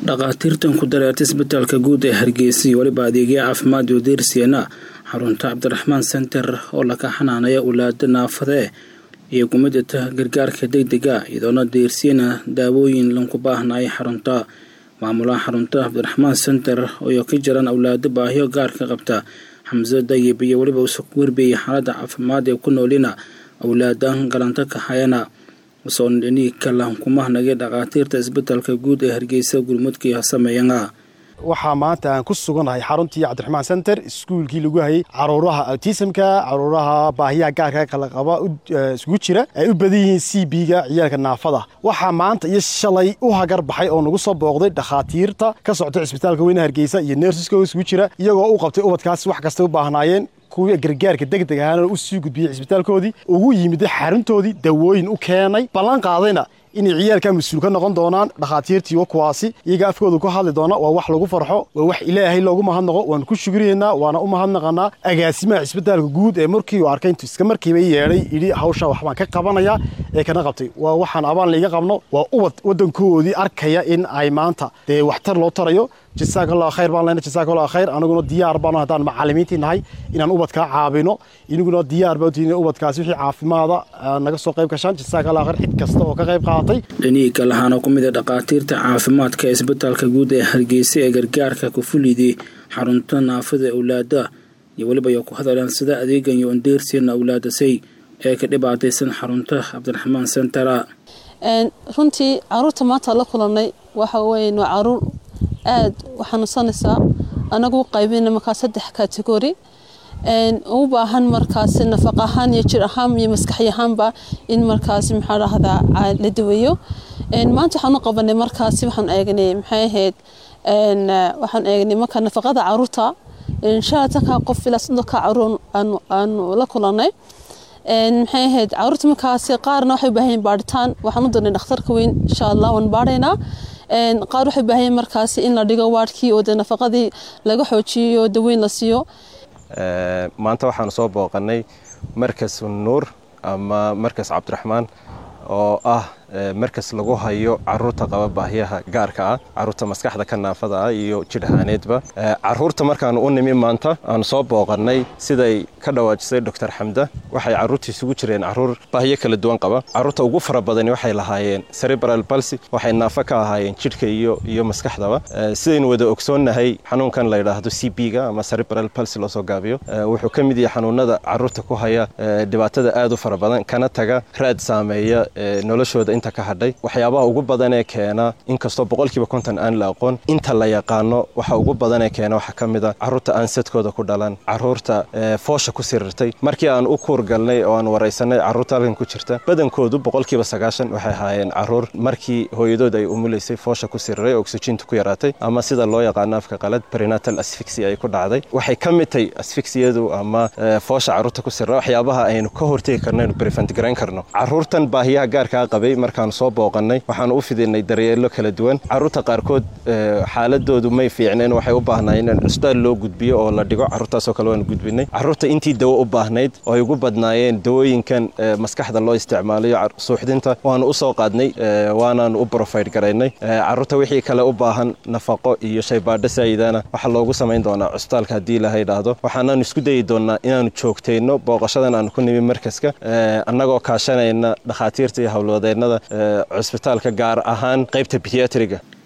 dhaqaatiirtan ku dareertay isbitaalka guud ee Hargeysa waliba adeegyo caafimaad oo diirsiina xarunta Cabdiraxmaan Center oo la ka xanaanaya awlaad naafada iyo gumada gargaarka degdega idoona diirsiina daawooyin lagu baahnay xarunta maamulaha xarunta Cabdiraxmaan Center oo ka jiran awlaad baahiyo gaarka qabta Xamza Dayib iyo waliba uu warbiyay xaaladda caafimaad ee ku noolina awlaadan galanta ka hayana وصلني كلام كمه نجد dhaqaatiirta isbitaalka guud ee Hargeysa gurmudkii sameeyana waxa maanta aan ku suganahay xaruntii Cabdiraxmaan Center iskuulkii lagu hayay caruuraha autismka caruuraha baahiyaha gaarka kala qaba isku jira ay u badan yihiin CB-ga ciyaalka naafada waxa maanta iyo shalay u hagar baxay oo nagu soo booqday dhaqaatiirta ka socda isbitaalka weyn Hargeysa iyo nurseska isku jira iyagoo u qabtay ubadkaas wax kasta u baahnaayeen kuwa gargaarka degdeg ah oo sii gudbiyay isbitaalkoodii ugu yimid xaruntoodii dawooyin u keenay balan qaadayna in ciyaalka mas'uul ka noqon doonaan dhaqaatiirtii kuwaasi iyaga afkooda ku hadli doona waa wax lagu farxo waa wax Ilaahay loogu mahadnaqo waan ku shukriyeynaa waana u mahadnaqanaa agaasimaha isbitaalka guud ee markii uu arkay intuu iska markiiba yeeray idii hawsha wax baan ka qabanaya ee kana qabtay waa waxaan abaan liiga qabno waa wadankoodii arkaya in ay maanta waxtar loo tarayo jazakallahu khayr baan leena jazakallahu khayr anaguna diyaar baan hadaan macallimiintii nahay inaan ubadka caawino inaguna diyaar baan tiina ubadkaas wixii caafimaad naga soo qayb gashan jazakallahu khayr cid kasta oo ka qayb qaatay dhiniga lahaana ku mid ah dhaqaatiirta caafimaadka ee isbitaalka guud ee Hargeysa ee gargaarka ku fuliday xarunta naafada awlaada iyo waliba ku hadalaan sida adeegan iyo diirsiina awlaadasay ee ka dhibaataysan xarunta Cabdiraxmaan Center runtii caruurta maanta la kulanay waxa weeye caruur aad waxaan sanaysaa anagu qaybina markaa 3 category u baahan markaas nafaqo ahaan iyo jir ahaan iyo maskax ahaanba in markaas maxaa raahdaa la daweeyo maanta waxaan qabanay markaas waxaan eegnay maxay ahayd waxaan eegnay marka nafaqada caruurta insha Allah qof ila sidoo ka caruur aan la kulanay maxay ahayd caruurta markaas qaarna waxay u baahan yihiin baaritaan waxaan u doonay dhakhtarka weyn insha Allah waan baaraynaa qaar waxay baahan markaas in la dhigo waadkii oo nafaqadii laga xoojiyo daweyn la siiyo maanta waxaan soo booqanay markas Nuur ama markas Cabdiraxmaan oo ah markas lagu hayo caruurta qaba baahiyaha gaarka ah caruurta maskaxda ka naafada ah iyo jidhaaneedba caruurta markaan u nimi maanta aan soo booqanay siday ka dhawaajisay Dr. Xamda waxay caruurtii isugu jireen caruur baahiyo kala duwan qaba caruurta ugu fara badan waxay lahaayeen cerebral palsy waxay naafo ka ahaayeen jidhka iyo maskaxdaba sidaynu wada ogsoonahay xanuunkan la yiraahdo CB-ga ama cerebral palsy loo soo gaabiyo wuxuu ka mid yahay xanuunada caruurta ku haya dhibaatada aad u fara badan kana taga raad saameeya noloshooda inta ka hadhay waxyaabaha ugu badan ee keena inkastoo 50% aan la aqoon inta la yaqaano waxa ugu badan ee keena waxa kamid ah caruurta aan sadkooda ku dhalan caruurta foosha ku sirrtay markii aan u kuurgalnay oo aan wareysanay caruurta halkan ku jirta badankoodu 90% waxay haayeen caruur markii hooyadood ay umuleysay foosha ku sirray oxygen ku yaraatay ama sida loo yaqaan afka qalad perinatal asphyxia ay ku dhacday waxay kamidtay asphyxiadu ama foosha caruurta ku sirray waxyaabaha aynu ka hortagi karno prevent garan karno caruurtan baahiyaha gaarka qabay markaan soo booqanay waxaan u fidinay daryeelo kala duwan caruurta qaarkood xaaladoodu may fiicneen waxay u baahnaayeen in isbitaal loo gudbiyo oo la dhigo caruurtaas oo kale waan gudbinay caruurta intii dawo u baahnayd oo ay ugu badnaayeen dawooyinkan maskaxda loo isticmaalayo suuxdinta waan u soo qaadnay waanaan u provide gareynay caruurta wixii kale u baahan nafaqo iyo shaybaadho saayidana waxa loogu sameyn doonaa isbitaalka hadii la hayraado waxaan isku dayi doonaa inaan joogteyno booqashadan aan ku nimi markaska annagoo kaashanayna dhaqaatiirta iyo hawlwadeennada isbitaalka gaar ahaan qaybta pediatriga